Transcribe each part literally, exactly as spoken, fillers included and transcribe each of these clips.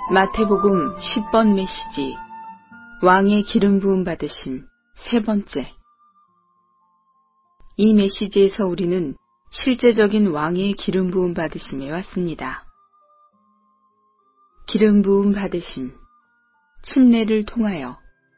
마태복음 십 번 메시지 왕의 기름 부음 받으심 세 번째. 이 메시지에서 우리는 실제적인 왕의 기름 부음 받으심에 왔습니다. 기름 부음 받으심, 침례를 통하여.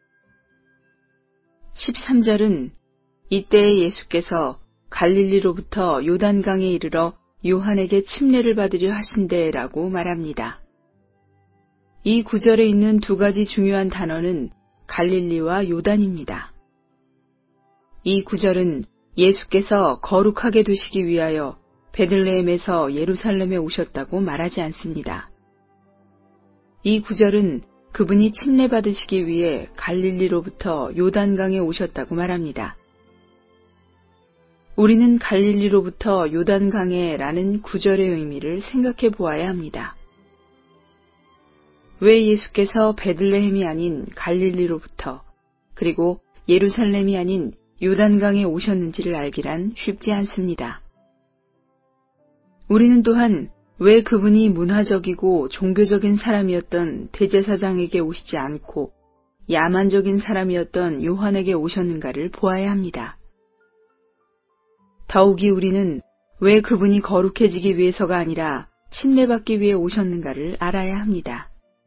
십삼 절은 이때에 예수께서 갈릴리로부터 요단강에 이르러 요한에게 침례를 받으려 하신대라고 말합니다. 이 구절에 있는 두 가지 중요한 단어는 갈릴리와 요단입니다. 이 구절은 예수께서 거룩하게 되시기 위하여 베들레헴에서 예루살렘에 오셨다고 말하지 않습니다. 이 구절은 그분이 침례 받으시기 위해 갈릴리로부터 요단강에 오셨다고 말합니다. 우리는 갈릴리로부터 요단강에 라는 구절의 의미를 생각해 보아야 합니다. 왜 예수께서 베들레헴이 아닌 갈릴리로부터 그리고 예루살렘이 아닌 요단강에 오셨는지를 알기란 쉽지 않습니다. 우리는 또한 왜 그분이 문화적이고 종교적인 사람이었던 대제사장에게 오시지 않고 야만적인 사람이었던 요한에게 오셨는가를 보아야 합니다. 더욱이 우리는 왜 그분이 거룩해지기 위해서가 아니라 침례받기 위해 오셨는가를 알아야 합니다.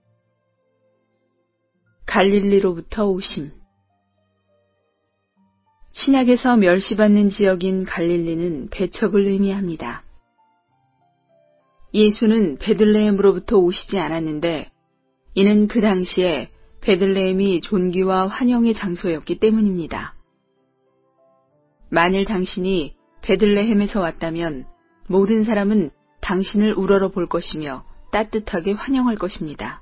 갈릴리로부터 오심. 신약에서 멸시받는 지역인 갈릴리는 배척을 의미합니다. 예수는 베들레헴으로부터 오시지 않았는데 이는 그 당시에 베들레헴이 존귀와 환영의 장소였기 때문입니다. 만일 당신이 베들레헴에서 왔다면 모든 사람은 당신을 우러러 볼 것이며 따뜻하게 환영할 것입니다.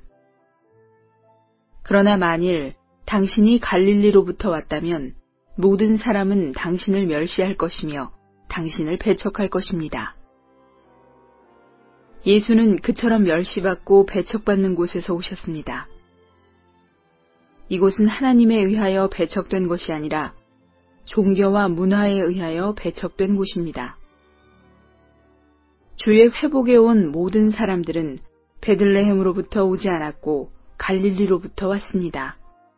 그러나 만일 당신이 갈릴리로부터 왔다면 모든 사람은 당신을 멸시할 것이며 당신을 배척할 것입니다. 예수는 그처럼 멸시받고 배척받는 곳에서 오셨습니다. 이곳은 하나님에 의하여 배척된 것이 아니라 종교와 문화에 의하여 배척된 곳입니다. 주의 회복에 온 모든 사람들은 베들레헴으로부터 오지 않았고 갈릴리로부터 왔습니다.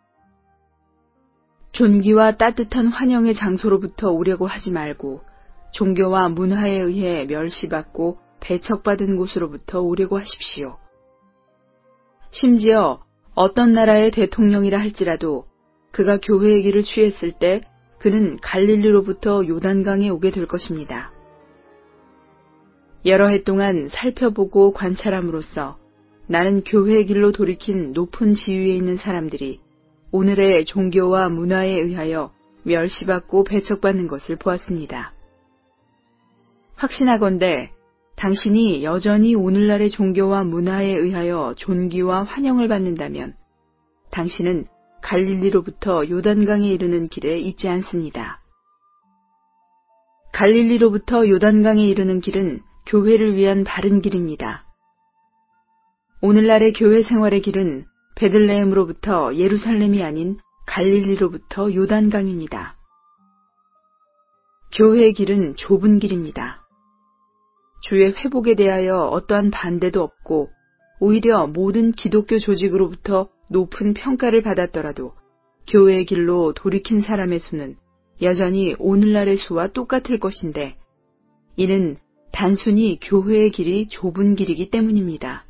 존귀와 따뜻한 환영의 장소로부터 오려고 하지 말고 종교와 문화에 의해 멸시받고 배척받은 곳으로부터 오려고 하십시오. 심지어 어떤 나라의 대통령이라 할지라도 그가 교회의 길을 취했을 때 그는 갈릴리로부터 요단강에 오게 될 것입니다. 여러 해 동안 살펴보고 관찰함으로써 나는 교회의 길로 돌이킨 높은 지위에 있는 사람들이 오늘의 종교와 문화에 의하여 멸시받고 배척받는 것을 보았습니다. 확신하건대 당신이 여전히 오늘날의 종교와 문화에 의하여 존귀와 환영을 받는다면 당신은 갈릴리로부터 요단강에 이르는 길에 있지 않습니다. 갈릴리로부터 요단강에 이르는 길은 교회를 위한 바른 길입니다. 오늘날의 교회 생활의 길은 베들레헴으로부터 예루살렘이 아닌 갈릴리로부터 요단강입니다. 교회의 길은 좁은 길입니다. 주의 회복에 대하여 어떠한 반대도 없고 오히려 모든 기독교 조직으로부터 높은 평가를 받았더라도 교회의 길로 돌이킨 사람의 수는 여전히 오늘날의 수와 똑같을 것인데 이는 단순히 교회의 길이 좁은 길이기 때문입니다.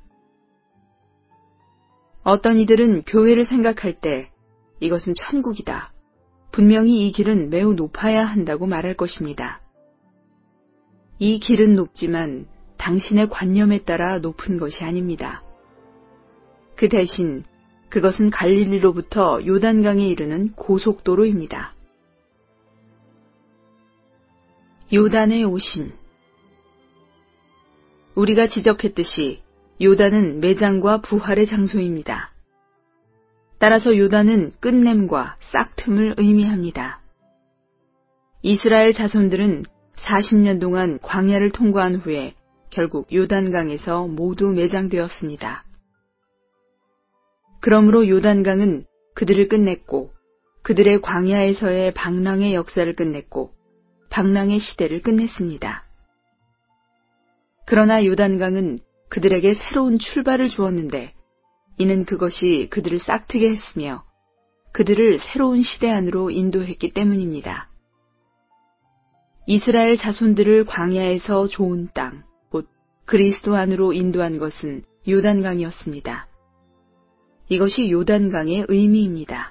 어떤 이들은 교회를 생각할 때 이것은 천국이다. 분명히 이 길은 매우 높아야 한다고 말할 것입니다. 이 길은 높지만 당신의 관념에 따라 높은 것이 아닙니다. 그 대신 그것은 갈릴리로부터 요단강에 이르는 고속도로입니다. 요단의 오심. 우리가 지적했듯이 요단은 매장과 부활의 장소입니다. 따라서 요단은 끝냄과 싹틈을 의미합니다. 이스라엘 자손들은 사십 년 동안 광야를 통과한 후에 결국 요단강에서 모두 매장되었습니다. 그러므로 요단강은 그들을 끝냈고 그들의 광야에서의 방랑의 역사를 끝냈고 방랑의 시대를 끝냈습니다. 그러나 요단강은 그들에게 새로운 출발을 주었는데 이는 그것이 그들을 싹트게 했으며 그들을 새로운 시대 안으로 인도했기 때문입니다. 이스라엘 자손들을 광야에서 좋은 땅, 곧 그리스도 안으로 인도한 것은 요단강이었습니다. 이것이 요단강의 의미입니다.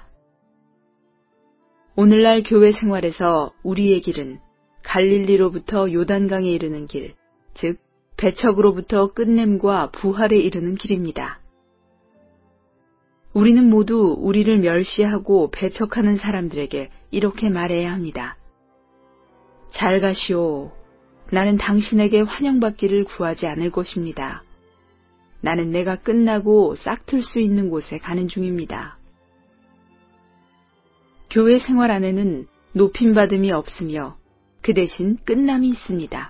오늘날 교회 생활에서 우리의 길은 갈릴리로부터 요단강에 이르는 길, 즉 배척으로부터 끝냄과 부활에 이르는 길입니다. 우리는 모두 우리를 멸시하고 배척하는 사람들에게 이렇게 말해야 합니다. 잘 가시오. 나는 당신에게 환영받기를 구하지 않을 것입니다. 나는 내가 끝나고 싹틀 수 있는 곳에 가는 중입니다. 교회 생활 안에는 높임받음이 없으며 그 대신 끝남이 있습니다.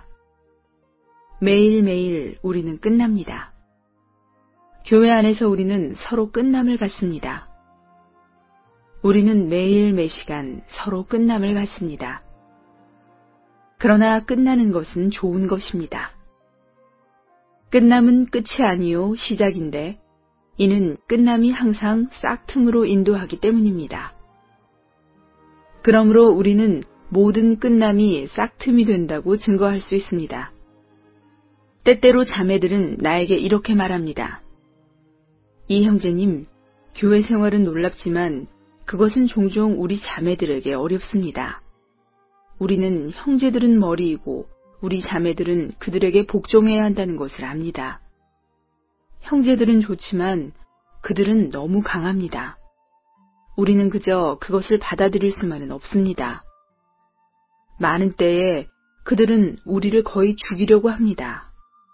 매일매일 우리는 끝납니다. 교회 안에서 우리는 서로 끝남을 갖습니다. 우리는 매일 매시간 서로 끝남을 갖습니다. 그러나 끝나는 것은 좋은 것입니다. 끝남은 끝이 아니요 시작인데 이는 끝남이 항상 싹틈으로 인도하기 때문입니다. 그러므로 우리는 모든 끝남이 싹틈이 된다고 증거할 수 있습니다. 때때로 자매들은 나에게 이렇게 말합니다. 이 형제님, 교회 생활은 놀랍지만 그것은 종종 우리 자매들에게 어렵습니다. 우리는 형제들은 머리이고 우리 자매들은 그들에게 복종해야 한다는 것을 압니다. 형제들은 좋지만 그들은 너무 강합니다. 우리는 그저 그것을 받아들일 수만은 없습니다. 많은 때에 그들은 우리를 거의 죽이려고 합니다.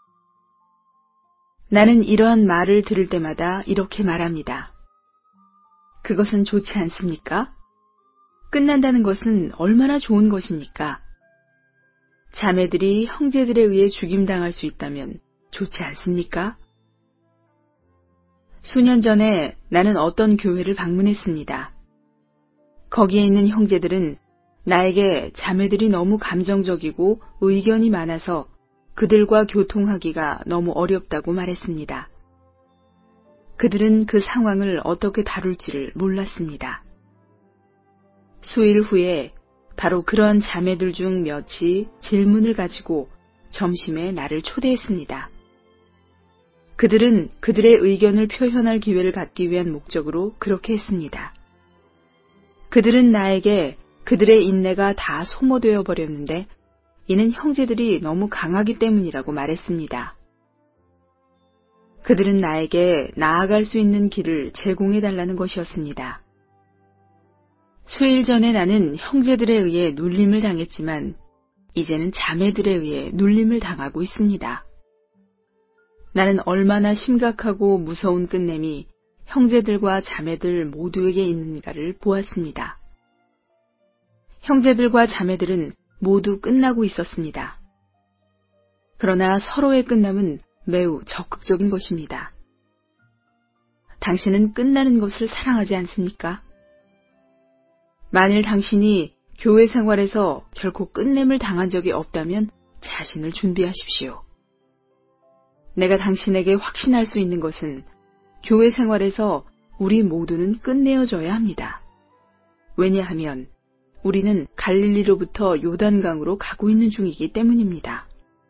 나는 이러한 말을 들을 때마다 이렇게 말합니다. 그것은 좋지 않습니까? 끝난다는 것은 얼마나 좋은 것입니까? 자매들이 형제들에 의해 죽임당할 수 있다면 좋지 않습니까? 수년 전에 나는 어떤 교회를 방문했습니다. 거기에 있는 형제들은 나에게 자매들이 너무 감정적이고 의견이 많아서 그들과 교통하기가 너무 어렵다고 말했습니다. 그들은 그 상황을 어떻게 다룰지를 몰랐습니다. 수일 후에 바로 그런 자매들 중 몇이 질문을 가지고 점심에 나를 초대했습니다. 그들은 그들의 의견을 표현할 기회를 갖기 위한 목적으로 그렇게 했습니다. 그들은 나에게 그들의 인내가 다 소모되어 버렸는데 이는 형제들이 너무 강하기 때문이라고 말했습니다. 그들은 나에게 나아갈 수 있는 길을 제공해 달라는 것이었습니다. 수일 전에 나는 형제들에 의해 눌림을 당했지만 이제는 자매들에 의해 눌림을 당하고 있습니다. 나는 얼마나 심각하고 무서운 끝냄이 형제들과 자매들 모두에게 있는가를 보았습니다. 형제들과 자매들은 모두 끝나고 있었습니다. 그러나 서로의 끝남은 매우 적극적인 것입니다. 당신은 끝나는 것을 사랑하지 않습니까? 만일 당신이 교회 생활에서 결코 끝냄을 당한 적이 없다면 자신을 준비하십시오. 내가 당신에게 확신할 수 있는 것은 교회 생활에서 우리 모두는 끝내어져야 합니다. 왜냐하면 우리는 갈릴리로부터 요단강으로 가고 있는 중이기 때문입니다.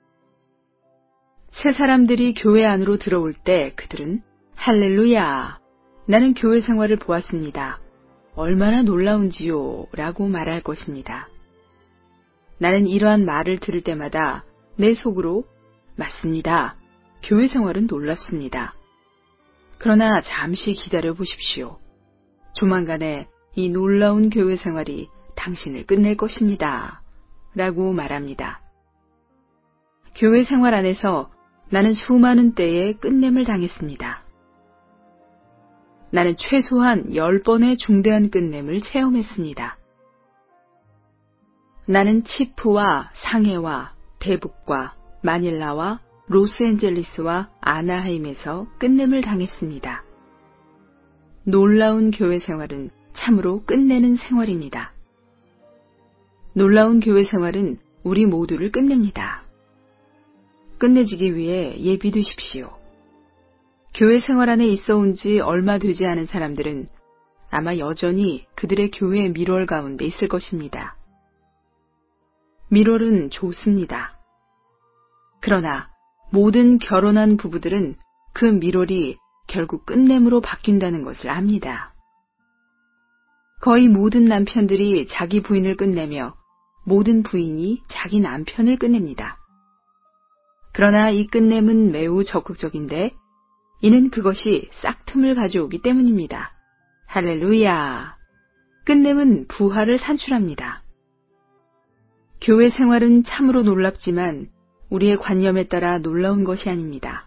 새 사람들이 교회 안으로 들어올 때 그들은 할렐루야, 나는 교회 생활을 보았습니다. 얼마나 놀라운지요 라고 말할 것입니다. 나는 이러한 말을 들을 때마다 내 속으로 맞습니다. 교회 생활은 놀랍습니다. 그러나 잠시 기다려 보십시오. 조만간에 이 놀라운 교회 생활이 당신을 끝낼 것입니다. 라고 말합니다. 교회 생활 안에서 나는 수많은 때에 끝냄을 당했습니다. 나는 최소한 열 번의 중대한 끝냄을 체험했습니다. 나는 치프와 상해와 대북과 마닐라와 로스앤젤리스와 아나하임에서 끝냄을 당했습니다. 놀라운 교회 생활은 참으로 끝내는 생활입니다. 놀라운 교회 생활은 우리 모두를 끝냅니다. 끝내지기 위해 예비되십시오. 교회 생활 안에 있어 온 지 얼마 되지 않은 사람들은 아마 여전히 그들의 교회 밀월 가운데 있을 것입니다. 밀월은 좋습니다. 그러나 모든 결혼한 부부들은 그 밀월이 결국 끝냄으로 바뀐다는 것을 압니다. 거의 모든 남편들이 자기 부인을 끝내며 모든 부인이 자기 남편을 끝냅니다. 그러나 이 끝냄은 매우 적극적인데 이는 그것이 싹틈을 가져오기 때문입니다. 할렐루야! 끝냄은 부활을 산출합니다. 교회 생활은 참으로 놀랍지만 우리의 관념에 따라 놀라운 것이 아닙니다.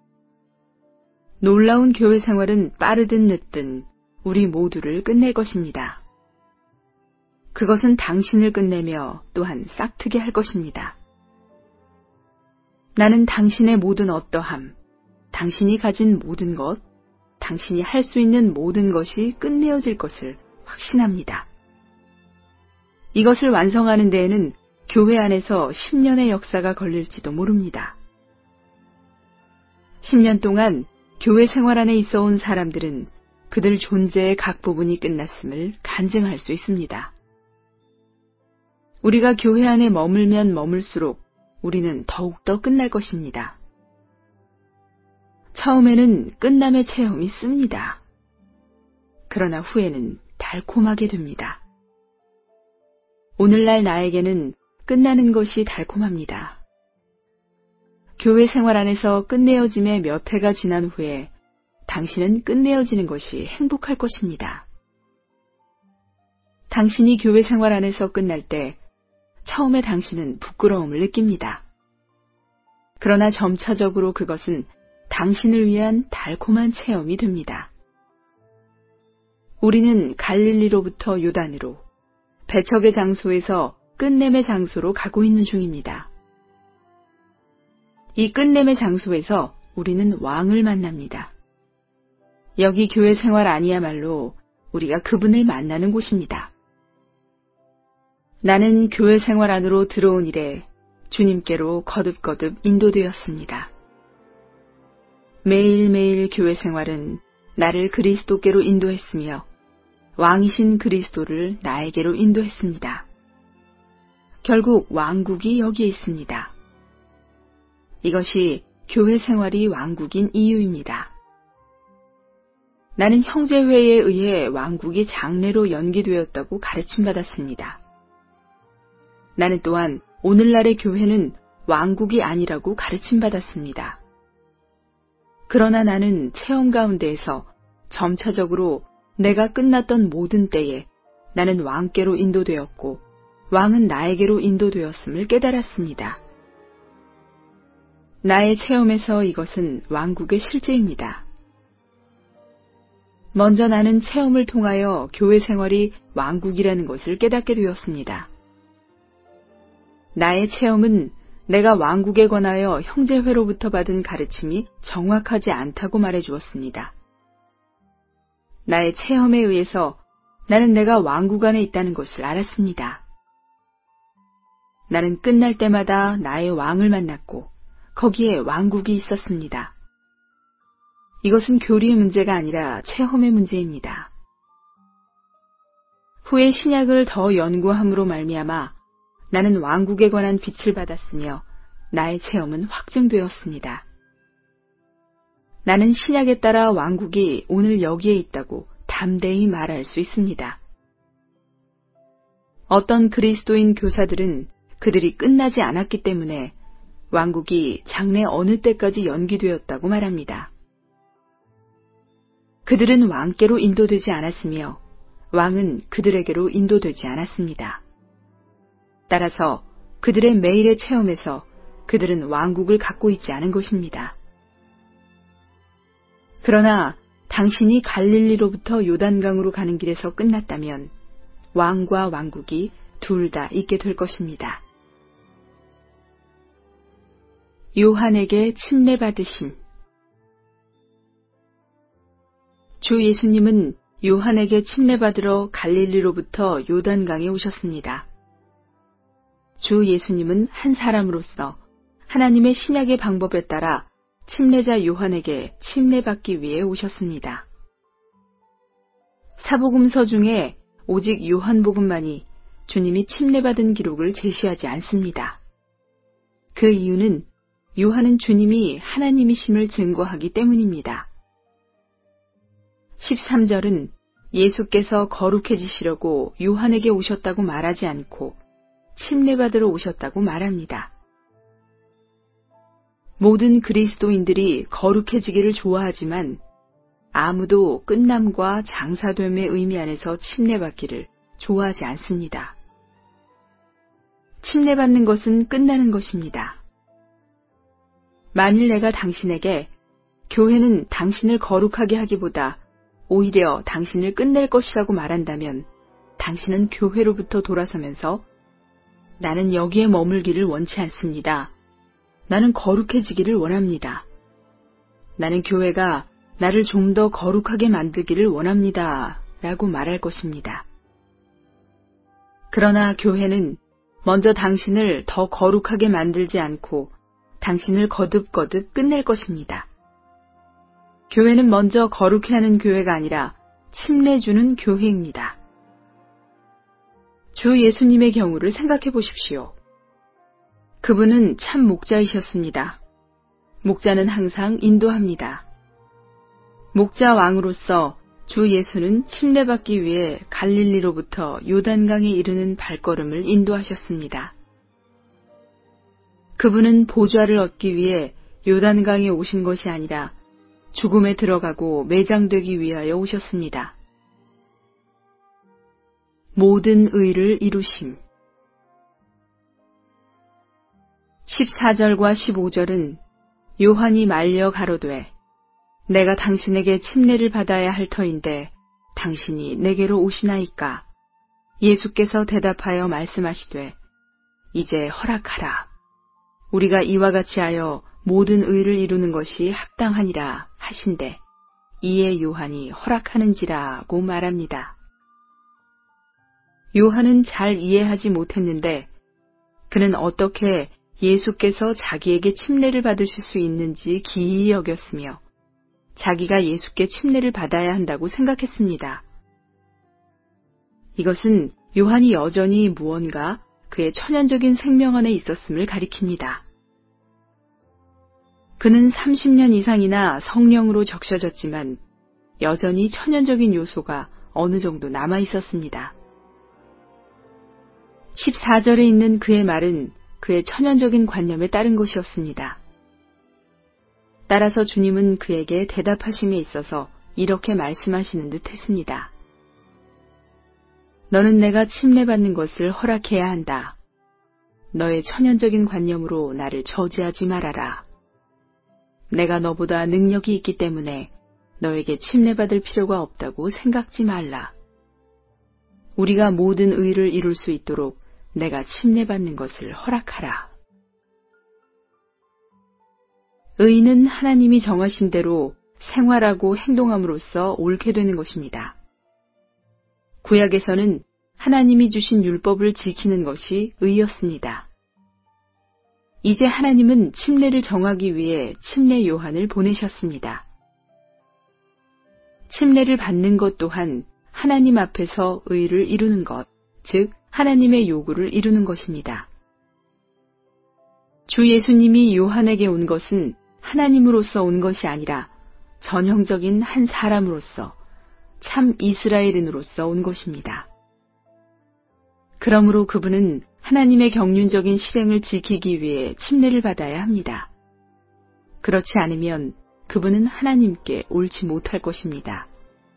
놀라운 교회 생활은 빠르든 늦든 우리 모두를 끝낼 것입니다. 그것은 당신을 끝내며 또한 싹트게 할 것입니다. 나는 당신의 모든 어떠함, 당신이 가진 모든 것, 당신이 할 수 있는 모든 것이 끝내어질 것을 확신합니다. 이것을 완성하는 데에는 교회 안에서 십 년의 역사가 걸릴지도 모릅니다. 십 년 동안 교회 생활 안에 있어 온 사람들은 그들 존재의 각 부분이 끝났음을 간증할 수 있습니다. 우리가 교회 안에 머물면 머물수록 우리는 더욱더 끝날 것입니다. 처음에는 끝남의 체험이 씁니다. 그러나 후에는 달콤하게 됩니다. 오늘날 나에게는 끝나는 것이 달콤합니다. 교회 생활 안에서 끝내어짐의 몇 해가 지난 후에 당신은 끝내어지는 것이 행복할 것입니다. 당신이 교회 생활 안에서 끝날 때 처음에 당신은 부끄러움을 느낍니다. 그러나 점차적으로 그것은 당신을 위한 달콤한 체험이 됩니다. 우리는 갈릴리로부터 요단으로 배척의 장소에서 끝냄의 장소로 가고 있는 중입니다. 이 끝냄의 장소에서 우리는 왕을 만납니다. 여기 교회 생활 아니야말로 우리가 그분을 만나는 곳입니다. 나는 교회 생활 안으로 들어온 이래 주님께로 거듭거듭 인도되었습니다. 매일매일 교회 생활은 나를 그리스도께로 인도했으며 왕이신 그리스도를 나에게로 인도했습니다. 결국 왕국이 여기에 있습니다. 이것이 교회 생활이 왕국인 이유입니다. 나는 형제회에 의해 왕국이 장래로 연기되었다고 가르침받았습니다. 나는 또한 오늘날의 교회는 왕국이 아니라고 가르침받았습니다. 그러나 나는 체험 가운데에서 점차적으로 내가 끝났던 모든 때에 나는 왕께로 인도되었고 왕은 나에게로 인도되었음을 깨달았습니다. 나의 체험에서 이것은 왕국의 실제입니다. 먼저 나는 체험을 통하여 교회 생활이 왕국이라는 것을 깨닫게 되었습니다. 나의 체험은 내가 왕국에 관하여 형제회로부터 받은 가르침이 정확하지 않다고 말해 주었습니다. 나의 체험에 의해서 나는 내가 왕국 안에 있다는 것을 알았습니다. 나는 끝날 때마다 나의 왕을 만났고 거기에 왕국이 있었습니다. 이것은 교리의 문제가 아니라 체험의 문제입니다. 후에 신약을 더 연구함으로 말미암아 나는 왕국에 관한 빛을 받았으며 나의 체험은 확증되었습니다. 나는 신약에 따라 왕국이 오늘 여기에 있다고 담대히 말할 수 있습니다. 어떤 그리스도인 교사들은 그들이 끝나지 않았기 때문에 왕국이 장래 어느 때까지 연기되었다고 말합니다. 그들은 왕께로 인도되지 않았으며 왕은 그들에게로 인도되지 않았습니다. 따라서 그들의 매일의 체험에서 그들은 왕국을 갖고 있지 않은 것입니다. 그러나 당신이 갈릴리로부터 요단강으로 가는 길에서 끝났다면 왕과 왕국이 둘 다 있게 될 것입니다. 요한에게 침례받으심. 주 예수님은 요한에게 침례받으러 갈릴리로부터 요단강에 오셨습니다. 주 예수님은 한 사람으로서 하나님의 신약의 방법에 따라 침례자 요한에게 침례받기 위해 오셨습니다. 사복음서 중에 오직 요한복음만이 주님이 침례받은 기록을 제시하지 않습니다. 그 이유는 요한은 주님이 하나님이심을 증거하기 때문입니다. 십삼 절은 예수께서 거룩해지시려고 요한에게 오셨다고 말하지 않고 침례받으러 오셨다고 말합니다. 모든 그리스도인들이 거룩해지기를 좋아하지만 아무도 끝남과 장사됨의 의미 안에서 침례받기를 좋아하지 않습니다. 침례받는 것은 끝나는 것입니다. 만일 내가 당신에게 교회는 당신을 거룩하게 하기보다 오히려 당신을 끝낼 것이라고 말한다면 당신은 교회로부터 돌아서면서 나는 여기에 머물기를 원치 않습니다. 나는 거룩해지기를 원합니다. 나는 교회가 나를 좀 더 거룩하게 만들기를 원합니다. 라고 말할 것입니다. 그러나 교회는 먼저 당신을 더 거룩하게 만들지 않고 당신을 거듭거듭 끝낼 것입니다. 교회는 먼저 거룩해 하는 교회가 아니라 침례 주는 교회입니다. 주 예수님의 경우를 생각해 보십시오. 그분은 참 목자이셨습니다. 목자는 항상 인도합니다. 목자 왕으로서 주 예수는 침례받기 위해 갈릴리로부터 요단강에 이르는 발걸음을 인도하셨습니다. 그분은 보좌를 얻기 위해 요단강에 오신 것이 아니라 죽음에 들어가고 매장되기 위하여 오셨습니다. 모든 의를 이루심. 십사 절과 십오 절은 요한이 말려 가로되 내가 당신에게 침례를 받아야 할 터인데 당신이 내게로 오시나이까? 예수께서 대답하여 말씀하시되 이제 허락하라. 우리가 이와 같이 하여 모든 의를 이루는 것이 합당하니라 하신대 이에 요한이 허락하는지라고 말합니다. 요한은 잘 이해하지 못했는데 그는 어떻게 예수께서 자기에게 침례를 받으실 수 있는지 기이히 여겼으며 자기가 예수께 침례를 받아야 한다고 생각했습니다. 이것은 요한이 여전히 무언가 그의 천연적인 생명 안에 있었음을 가리킵니다. 그는 삼십 년 이상이나 성령으로 적셔졌지만 여전히 천연적인 요소가 어느 정도 남아 있었습니다. 십사 절에 있는 그의 말은 그의 천연적인 관념에 따른 것이었습니다. 따라서 주님은 그에게 대답하심에 있어서 이렇게 말씀하시는 듯 했습니다. 너는 내가 침례받는 것을 허락해야 한다. 너의 천연적인 관념으로 나를 저지하지 말아라. 내가 너보다 능력이 있기 때문에 너에게 침례받을 필요가 없다고 생각지 말라. 우리가 모든 의를 이룰 수 있도록 내가 침례받는 것을 허락하라. 의는 하나님이 정하신 대로 생활하고 행동함으로써 옳게 되는 것입니다. 구약에서는 하나님이 주신 율법을 지키는 것이 의였습니다. 이제 하나님은 침례를 정하기 위해 침례 요한을 보내셨습니다. 침례를 받는 것 또한 하나님 앞에서 의를 이루는 것, 즉 하나님의 요구를 이루는 것입니다. 주 예수님이 요한에게 온 것은 하나님으로서 온 것이 아니라 전형적인 한 사람으로서 참 이스라엘인으로서 온 것입니다. 그러므로 그분은 하나님의 경륜적인 실행을 지키기 위해 침례를 받아야 합니다. 그렇지 않으면 그분은 하나님께 옳지 못할 것입니다.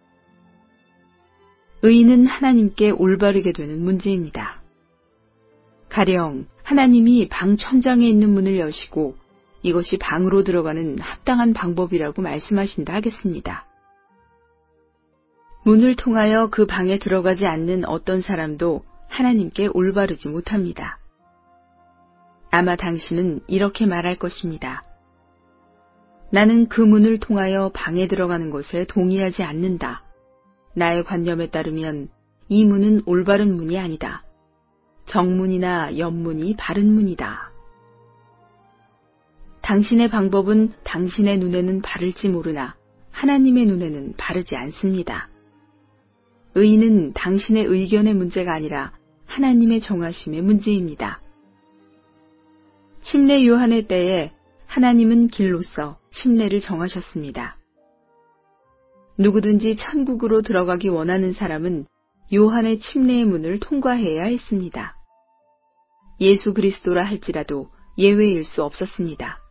의는 하나님께 올바르게 되는 문제입니다. 가령 하나님이 방 천장에 있는 문을 여시고 이것이 방으로 들어가는 합당한 방법이라고 말씀하신다 하겠습니다. 문을 통하여 그 방에 들어가지 않는 어떤 사람도 하나님께 올바르지 못합니다. 아마 당신은 이렇게 말할 것입니다. 나는 그 문을 통하여 방에 들어가는 것에 동의하지 않는다. 나의 관념에 따르면 이 문은 올바른 문이 아니다. 정문이나 옆문이 바른 문이다. 당신의 방법은 당신의 눈에는 바를지 모르나 하나님의 눈에는 바르지 않습니다. 의는 당신의 의견의 문제가 아니라 하나님의 정하심의 문제입니다. 침례 요한의 때에 하나님은 길로서 침례를 정하셨습니다. 누구든지 천국으로 들어가기 원하는 사람은 요한의 침례의 문을 통과해야 했습니다. 예수 그리스도라 할지라도 예외일 수 없었습니다.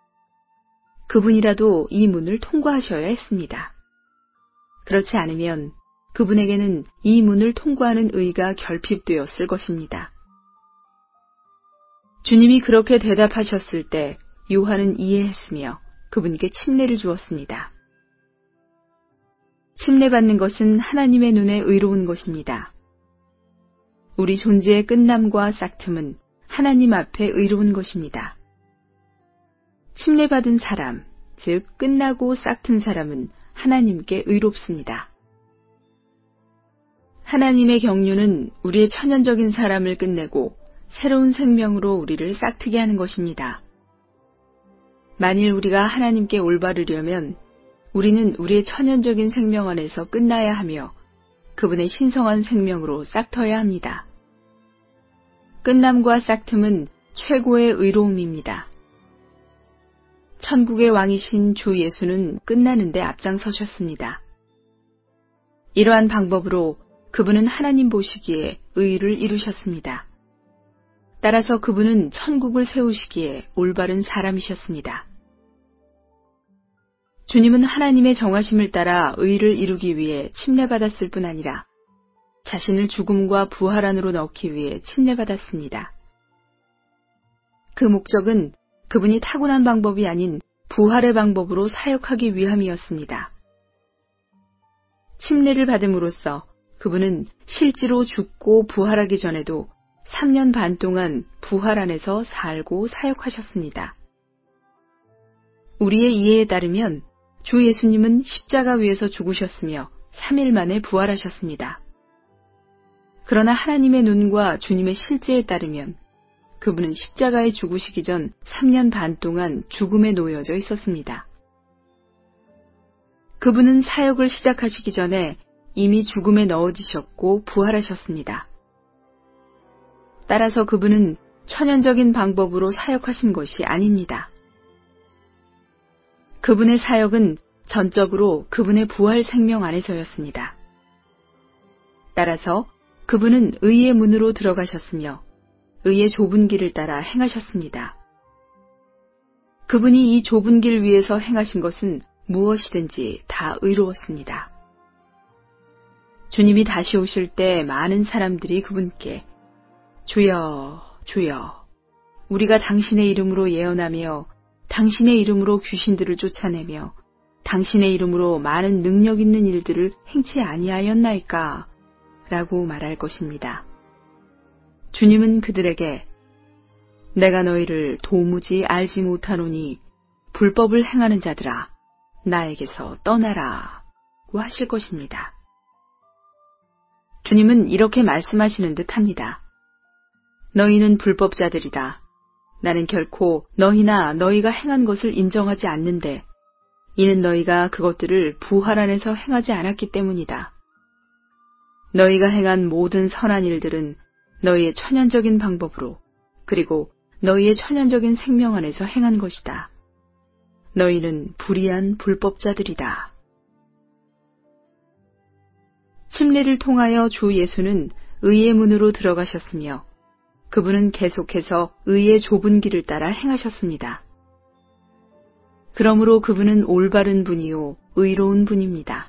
그분이라도 이 문을 통과하셔야 했습니다. 그렇지 않으면 그분에게는 이 문을 통과하는 의가 결핍되었을 것입니다. 주님이 그렇게 대답하셨을 때 요한은 이해했으며 그분께 침례를 주었습니다. 침례받는 것은 하나님의 눈에 의로운 것입니다. 우리 존재의 끝남과 싹틈은 하나님 앞에 의로운 것입니다. 침례받은 사람, 즉 끝나고 싹튼 사람은 하나님께 의롭습니다. 하나님의 경륜은 우리의 천연적인 사람을 끝내고 새로운 생명으로 우리를 싹트게 하는 것입니다. 만일 우리가 하나님께 올바르려면 우리는 우리의 천연적인 생명 안에서 끝나야 하며 그분의 신성한 생명으로 싹터야 합니다. 끝남과 싹틈은 최고의 의로움입니다. 천국의 왕이신 주 예수는 끝나는데 앞장서셨습니다. 이러한 방법으로 그분은 하나님 보시기에 의를 이루셨습니다. 따라서 그분은 천국을 세우시기에 올바른 사람이셨습니다. 주님은 하나님의 정하심을 따라 의를 이루기 위해 침례받았을 뿐 아니라 자신을 죽음과 부활 안으로 넣기 위해 침례받았습니다. 그 목적은 그분이 타고난 방법이 아닌 부활의 방법으로 사역하기 위함이었습니다. 침례를 받음으로써 그분은 실제로 죽고 부활하기 전에도 삼 년 반 동안 부활 안에서 살고 사역하셨습니다. 우리의 이해에 따르면 주 예수님은 십자가 위에서 죽으셨으며 삼 일 만에 부활하셨습니다. 그러나 하나님의 눈과 주님의 실제에 따르면 그분은 십자가에 죽으시기 전 삼 년 반 동안 죽음에 놓여져 있었습니다. 그분은 사역을 시작하시기 전에 이미 죽음에 넣어지셨고 부활하셨습니다. 따라서 그분은 천연적인 방법으로 사역하신 것이 아닙니다. 그분의 사역은 전적으로 그분의 부활 생명 안에서였습니다. 따라서 그분은 의의 문으로 들어가셨으며 의의 좁은 길을 따라 행하셨습니다. 그분이 이 좁은 길 위에서 행하신 것은 무엇이든지 다 의로웠습니다. 주님이 다시 오실 때 많은 사람들이 그분께 주여, 주여, 우리가 당신의 이름으로 예언하며 당신의 이름으로 귀신들을 쫓아내며 당신의 이름으로 많은 능력 있는 일들을 행치 아니하였나이까? 라고 말할 것입니다. 주님은 그들에게 내가 너희를 도무지 알지 못하노니 불법을 행하는 자들아 나에게서 떠나라 고 하실 것입니다. 주님은 이렇게 말씀하시는 듯 합니다. 너희는 불법자들이다. 나는 결코 너희나 너희가 행한 것을 인정하지 않는데 이는 너희가 그것들을 부활 안에서 행하지 않았기 때문이다. 너희가 행한 모든 선한 일들은 너희의 천연적인 방법으로 그리고 너희의 천연적인 생명 안에서 행한 것이다. 너희는 불의한 불법자들이다. 침례를 통하여 주 예수는 의의 문으로 들어가셨으며 그분은 계속해서 의의 좁은 길을 따라 행하셨습니다. 그러므로 그분은 올바른 분이요 의로운 분입니다.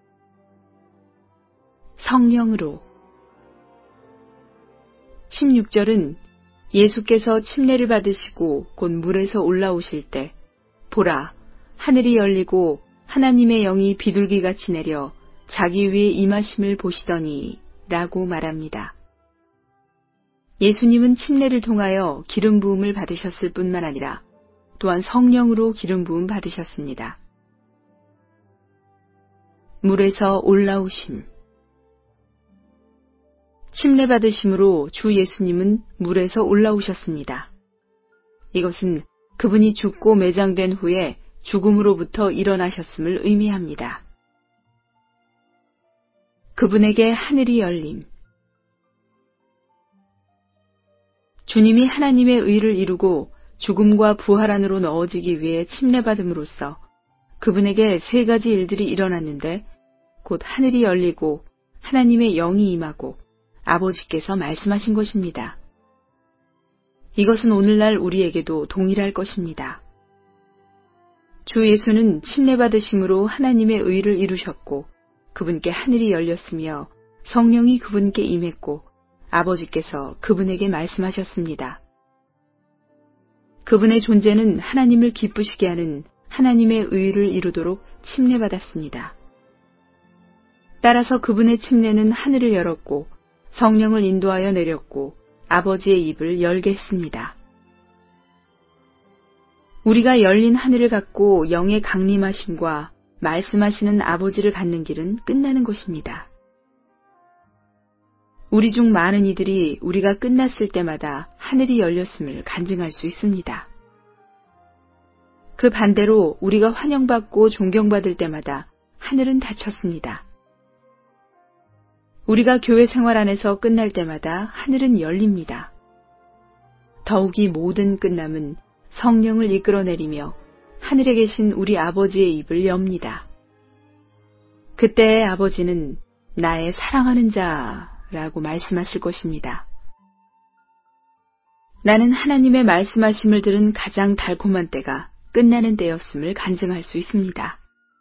성령으로 십육 절은 예수께서 침례를 받으시고 곧 물에서 올라오실 때 보라 하늘이 열리고 하나님의 영이 비둘기같이 내려 자기 위에 임하심을 보시더니 라고 말합니다. 예수님은 침례를 통하여 기름 부음을 받으셨을 뿐만 아니라 또한 성령으로 기름 부음 받으셨습니다. 물에서 올라오심 침례 받으심으로 주 예수님은 물에서 올라오셨습니다. 이것은 그분이 죽고 매장된 후에 죽음으로부터 일어나셨음을 의미합니다. 그분에게 하늘이 열림. 주님이 하나님의 의를 이루고 죽음과 부활 안으로 넣어지기 위해 침례받음으로써 그분에게 세 가지 일들이 일어났는데 곧 하늘이 열리고 하나님의 영이 임하고 아버지께서 말씀하신 것입니다. 이것은 오늘날 우리에게도 동일할 것입니다. 주 예수는 침례받으심으로 하나님의 의를 이루셨고 그분께 하늘이 열렸으며 성령이 그분께 임했고 아버지께서 그분에게 말씀하셨습니다. 그분의 존재는 하나님을 기쁘시게 하는 하나님의 의를 이루도록 침례받았습니다. 따라서 그분의 침례는 하늘을 열었고 성령을 인도하여 내렸고 아버지의 입을 열게 했습니다. 우리가 열린 하늘을 갖고 영의 강림하심과 말씀하시는 아버지를 갖는 길은 끝나는 것입니다. 우리 중 많은 이들이 우리가 끝났을 때마다 하늘이 열렸음을 간증할 수 있습니다. 그 반대로 우리가 환영받고 존경받을 때마다 하늘은 닫혔습니다. 우리가 교회 생활 안에서 끝날 때마다 하늘은 열립니다. 더욱이 모든 끝남은 성령을 이끌어내리며 하늘에 계신 우리 아버지의 입을 엽니다. 그때 아버지는 나의 사랑하는 자라고 말씀하실 것입니다. 나는 하나님의 말씀하심을 들은 가장 달콤한 때가 끝나는 때였음을 간증할 수 있습니다.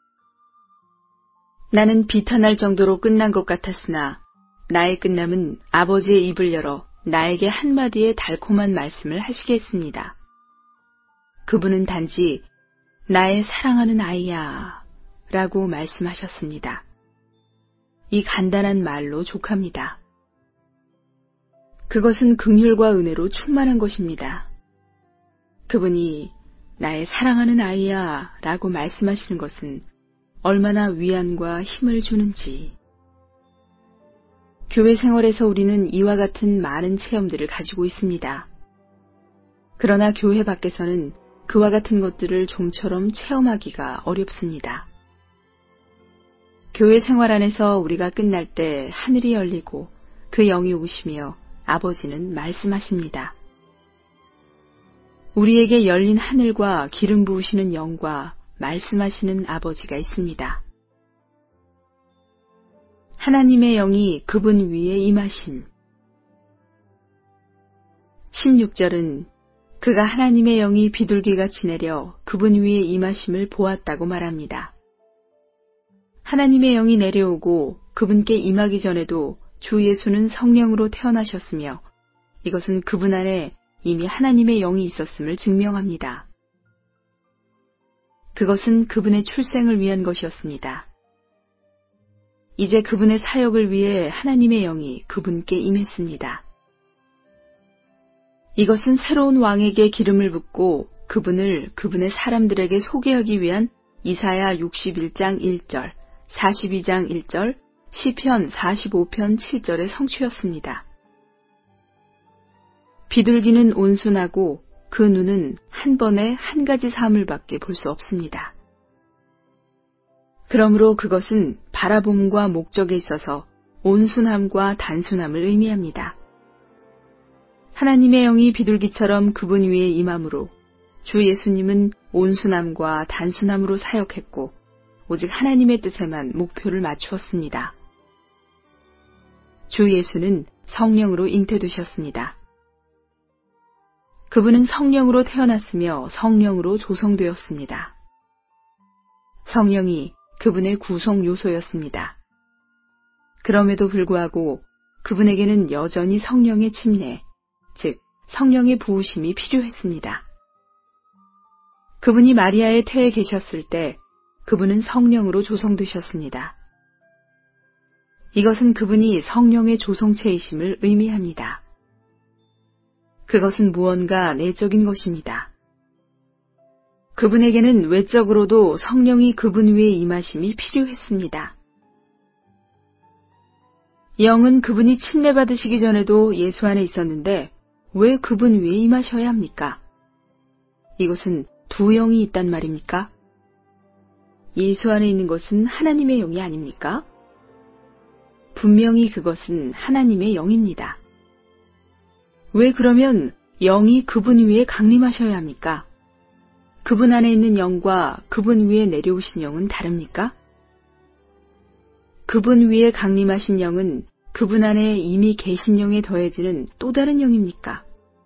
나는 비탄할 정도로 끝난 것 같았으나 나의 끝남은 아버지의 입을 열어 나에게 한마디의 달콤한 말씀을 하시게 했습니다. 그분은 단지 나의 사랑하는 아이야 라고 말씀하셨습니다. 이 간단한 말로 족합니다. 그것은 긍휼과 은혜로 충만한 것입니다. 그분이 나의 사랑하는 아이야 라고 말씀하시는 것은 얼마나 위안과 힘을 주는지. 교회 생활에서 우리는 이와 같은 많은 체험들을 가지고 있습니다. 그러나 교회 밖에서는 그와 같은 것들을 좀처럼 체험하기가 어렵습니다. 교회 생활 안에서 우리가 끝날 때 하늘이 열리고 그 영이 오시며 아버지는 말씀하십니다. 우리에게 열린 하늘과 기름 부으시는 영과 말씀하시는 아버지가 있습니다. 하나님의 영이 그분 위에 임하심. 십육 절은 그가 하나님의 영이 비둘기같이 내려 그분 위에 임하심을 보았다고 말합니다. 하나님의 영이 내려오고 그분께 임하기 전에도 주 예수는 성령으로 태어나셨으며 이것은 그분 안에 이미 하나님의 영이 있었음을 증명합니다. 그것은 그분의 출생을 위한 것이었습니다. 이제 그분의 사역을 위해 하나님의 영이 그분께 임했습니다. 이것은 새로운 왕에게 기름을 붓고 그분을 그분의 사람들에게 소개하기 위한 이사야 육십일 장 일 절, 사십이 장 일 절, 시편 사십오 편 칠 절의 성취였습니다. 비둘기는 온순하고 그 눈은 한 번에 한 가지 사물밖에 볼 수 없습니다. 그러므로 그것은 바라봄과 목적에 있어서 온순함과 단순함을 의미합니다. 하나님의 영이 비둘기처럼 그분 위에 임함으로 주 예수님은 온순함과 단순함으로 사역했고 오직 하나님의 뜻에만 목표를 맞추었습니다. 주 예수는 성령으로 잉태되셨습니다. 그분은 성령으로 태어났으며 성령으로 조성되었습니다. 성령이 그분의 구성 요소였습니다. 그럼에도 불구하고 그분에게는 여전히 성령의 침례, 즉 성령의 부으심이 필요했습니다. 그분이 마리아의 태에 계셨을 때 그분은 성령으로 조성되셨습니다. 이것은 그분이 성령의 조성체이심을 의미합니다. 그것은 무언가 내적인 것입니다. 그분에게는 외적으로도 성령이 그분 위에 임하심이 필요했습니다. 영은 그분이 침례받으시기 전에도 예수 안에 있었는데 왜 그분 위에 임하셔야 합니까? 이것은 두 영이 있단 말입니까? 예수 안에 있는 것은 하나님의 영이 아닙니까? 분명히 그것은 하나님의 영입니다. 왜 그러면 영이 그분 위에 강림하셔야 합니까? 그분 안에 있는 영과 그분 위에 내려오신 영은 다릅니까? 그분 위에 강림하신 영은 그분 안에 이미 계신 영에 더해지는 또 다른 영입니까?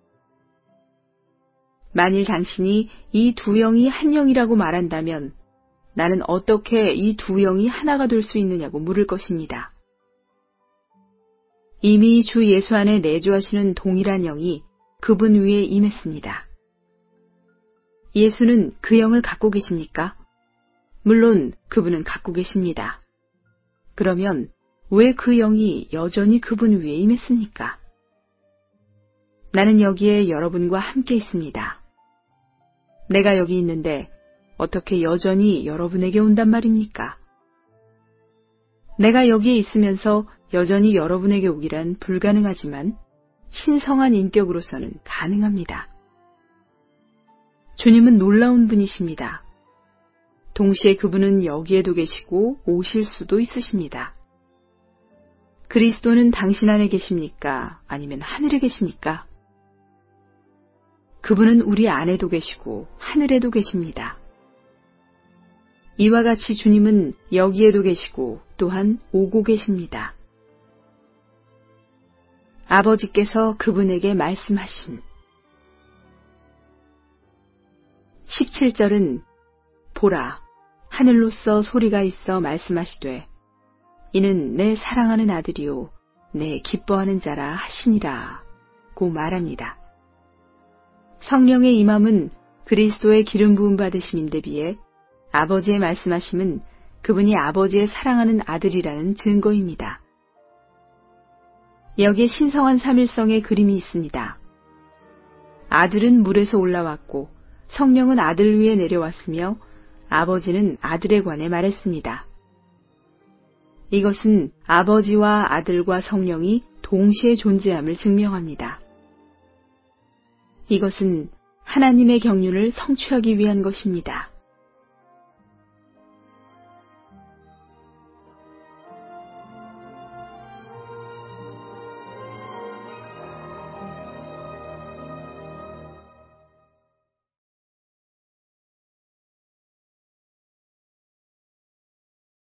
만일 당신이 이 두 영이 한 영이라고 말한다면 나는 어떻게 이 두 영이 하나가 될 수 있느냐고 물을 것입니다. 이미 주 예수 안에 내주하시는 동일한 영이 그분 위에 임했습니다. 예수는 그 영을 갖고 계십니까? 물론 그분은 갖고 계십니다. 그러면 왜 그 영이 여전히 그분 위에 임했습니까? 나는 여기에 여러분과 함께 있습니다. 내가 여기 있는데 어떻게 여전히 여러분에게 온단 말입니까? 내가 여기에 있으면서 여전히 여러분에게 오기란 불가능하지만 신성한 인격으로서는 가능합니다. 주님은 놀라운 분이십니다. 동시에 그분은 여기에도 계시고 오실 수도 있으십니다. 그리스도는 당신 안에 계십니까? 아니면 하늘에 계십니까? 그분은 우리 안에도 계시고 하늘에도 계십니다. 이와 같이 주님은 여기에도 계시고 또한 오고 계십니다. 아버지께서 그분에게 말씀하심. 십칠 절은 보라, 하늘로서 소리가 있어 말씀하시되 이는 내 사랑하는 아들이요 내 기뻐하는 자라 하시니라 고 말합니다. 성령의 임함은 그리스도의 기름 부음 받으심인데 비해 아버지의 말씀하심은 그분이 아버지의 사랑하는 아들이라는 증거입니다. 여기에 신성한 삼일성의 그림이 있습니다. 아들은 물에서 올라왔고 성령은 아들 위에 내려왔으며 아버지는 아들에 관해 말했습니다. 이것은 아버지와 아들과 성령이 동시에 존재함을 증명합니다. 이것은 하나님의 경륜을 성취하기 위한 것입니다.